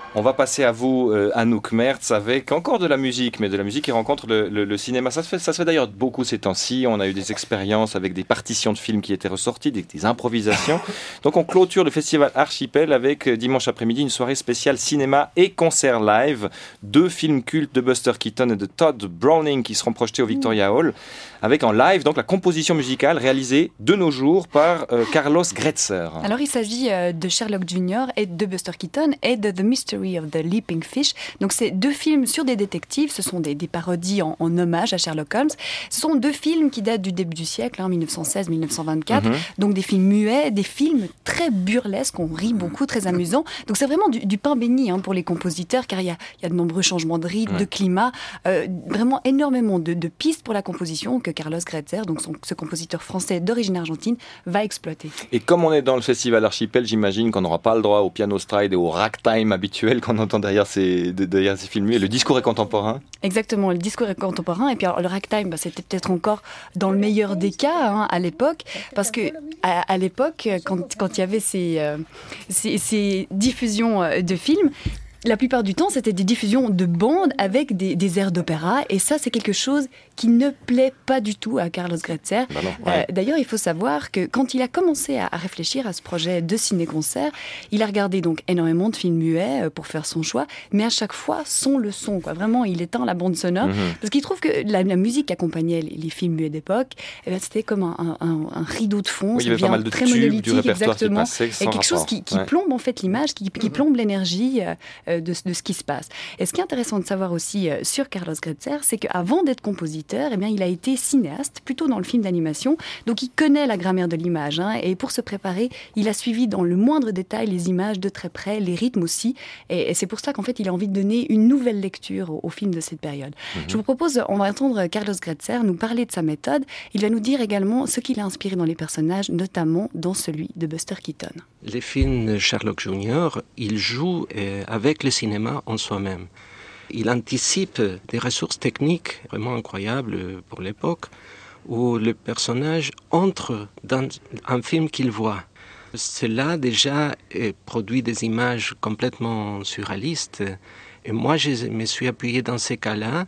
On va passer à vous, Anouk Mertz, avec encore de la musique, mais de la musique qui rencontre le cinéma. Ça se fait d'ailleurs beaucoup ces temps-ci. On a eu des expériences avec des partitions de films qui étaient ressorties, des improvisations. Donc on clôture le festival Archipel avec dimanche après-midi une soirée spéciale cinéma et concert live. 2 films cultes de Buster Keaton et de Todd Browning qui seront projetés au Victoria Hall, avec en live donc la composition musicale réalisée de nos jours par Carlos Gretzer. Alors il s'agit de Sherlock Jr. et de Buster Keaton et de The Mystery of the Leaping Fish. Donc c'est 2 films sur des détectives, ce sont des parodies en hommage à Sherlock Holmes. Ce sont 2 films qui datent du début du siècle, 1916-1924, donc des films muets, des films très burlesques, on rit beaucoup, très amusants. Donc c'est vraiment du pain béni pour les compositeurs, car il y a de nombreux changements de rythme, de climat, vraiment énormément de pistes pour la composition que Carlos Gretzer, donc ce compositeur français d'origine argentine, va exploiter. Et comme on est dans le festival Archipel, j'imagine qu'on n'aura pas le droit au piano stride et au ragtime habituel qu'on entend derrière ces films. Et le discours est contemporain. Exactement, le discours est contemporain. Et puis alors, le ragtime, c'était peut-être encore dans le meilleur des cas à l'époque, parce que à l'époque, quand il y avait ces diffusions de films, la plupart du temps, c'était des diffusions de bandes avec des airs d'opéra. Et ça, c'est quelque chose qui ne plaît pas du tout à Carlos Gretzer. D'ailleurs, il faut savoir que quand il a commencé à réfléchir à ce projet de ciné-concert, il a regardé donc énormément de films muets pour faire son choix, mais à chaque fois, son leçon. Vraiment, il éteint la bande sonore. Parce qu'il trouve que la musique qui accompagnait les films muets d'époque, c'était comme un rideau de fond. Oui, il y avait pas mal de très tubes monolithique, du répertoire exactement. qui passait sans et quelque chose qui plombe en fait l'image, qui plombe l'énergie de ce qui se passe. Et ce qui est intéressant de savoir aussi sur Carlos Gretzer, c'est qu'avant d'être compositeur, il a été cinéaste, plutôt dans le film d'animation. Donc il connaît la grammaire de l'image. Et pour se préparer, il a suivi dans le moindre détail les images de très près, les rythmes aussi. Et c'est pour ça qu'en fait, il a envie de donner une nouvelle lecture au film de cette période. Je vous propose, on va entendre Carlos Gretzer nous parler de sa méthode. Il va nous dire également ce qu'il a inspiré dans les personnages, notamment dans celui de Buster Keaton. Les films de Sherlock Jr., il joue avec le cinéma en soi-même. Il anticipe des ressources techniques vraiment incroyables pour l'époque, où le personnage entre dans un film qu'il voit. Cela déjà produit des images complètement surréalistes. Et moi, je me suis appuyé dans ces cas-là,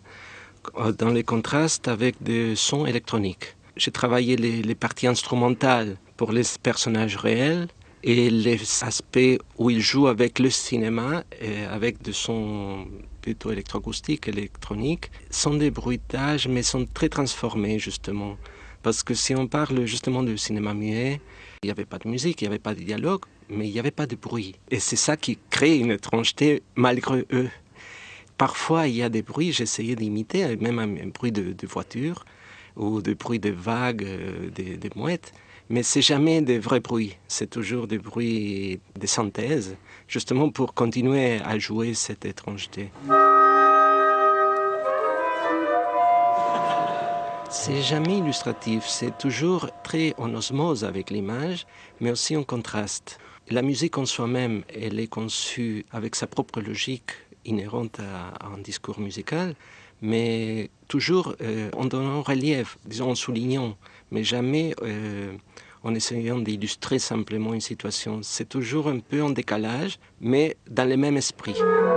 dans les contrastes avec des sons électroniques. J'ai travaillé les parties instrumentales pour les personnages réels, et les aspects où il joue avec le cinéma, et avec des sons plutôt électroacoustiques, électroniques, sont des bruitages, mais sont très transformés justement. Parce que si on parle justement du cinéma muet, il n'y avait pas de musique, il n'y avait pas de dialogue, mais il n'y avait pas de bruit. Et c'est ça qui crée une étrangeté malgré eux. Parfois, il y a des bruits, j'essayais d'imiter, même un bruit de voiture, ou des bruits de vagues, des mouettes. Mais c'est jamais des vrais bruits, c'est toujours des bruits de synthèse, justement pour continuer à jouer cette étrangeté. C'est jamais illustratif, c'est toujours très en osmose avec l'image, mais aussi en contraste. La musique en soi-même, elle est conçue avec sa propre logique inhérente à un discours musical, mais toujours en donnant relief, disons en soulignant, mais jamais en essayant d'illustrer simplement une situation. C'est toujours un peu en décalage, mais dans le même esprit.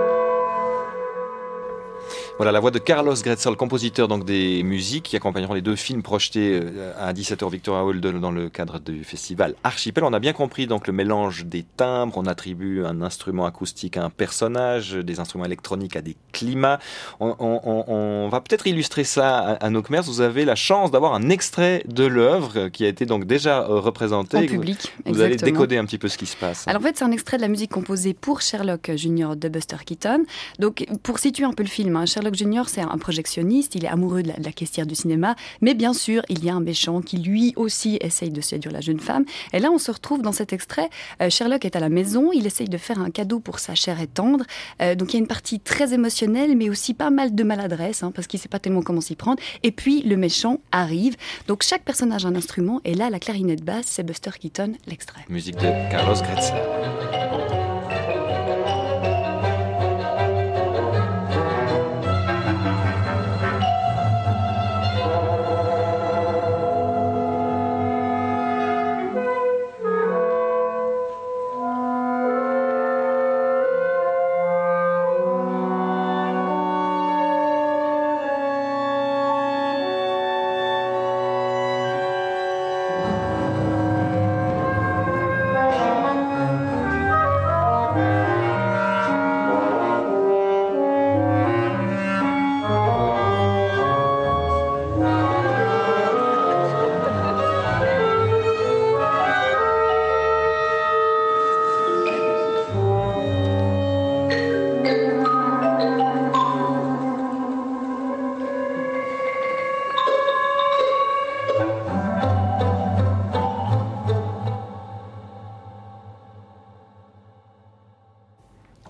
Voilà la voix de Carlos Gretzer, le compositeur donc des musiques qui accompagneront les 2 films projetés à 17h Victoria Hall dans le cadre du festival Archipel. On a bien compris donc le mélange des timbres, on attribue un instrument acoustique à un personnage, des instruments électroniques à des climats. On va peut-être illustrer ça à Anouk Mertz. Vous avez la chance d'avoir un extrait de l'œuvre qui a été donc déjà représenté. En public, vous allez décoder un petit peu ce qui se passe. Alors en fait, c'est un extrait de la musique composée pour Sherlock Jr. de Buster Keaton. Donc pour situer un peu le film, Sherlock Jr., c'est un projectionniste, il est amoureux de la caissière du cinéma, mais bien sûr, il y a un méchant qui lui aussi essaye de séduire la jeune femme. Et là, on se retrouve dans cet extrait. Sherlock est à la maison, il essaye de faire un cadeau pour sa chère et tendre. Donc il y a une partie très émotionnelle, mais aussi pas mal de maladresse, parce qu'il ne sait pas tellement comment s'y prendre. Et puis, le méchant arrive. Donc chaque personnage a un instrument, et là, la clarinette basse, c'est Buster Keaton, l'extrait. Musique de Carlos Gretzer.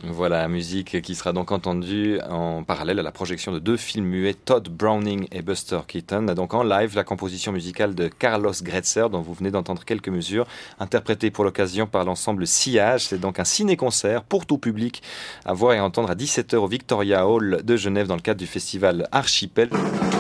Voilà, musique qui sera donc entendue en parallèle à la projection de 2 films muets, Todd Browning et Buster Keaton. Donc en live, la composition musicale de Carlos Gretzer, dont vous venez d'entendre quelques mesures, interprétée pour l'occasion par l'ensemble Sillage. C'est donc un ciné-concert pour tout public à voir et entendre à 17h au Victoria Hall de Genève dans le cadre du festival Archipel.